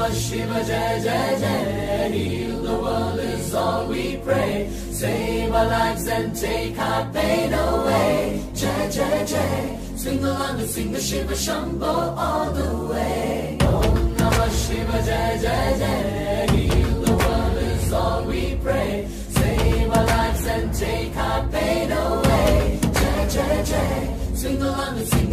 Shiva Jai Jai Jai. Heal the world is all we pray. Save our lives and take our pain away. Jai Jai Jai. Sing along and sing the Shiva Shambho all the way. Om Namah Shiva Jai Jai Jai. Heal the world is all we pray. Save our lives and take our pain away. Jai Jai Jai. Sing along and sing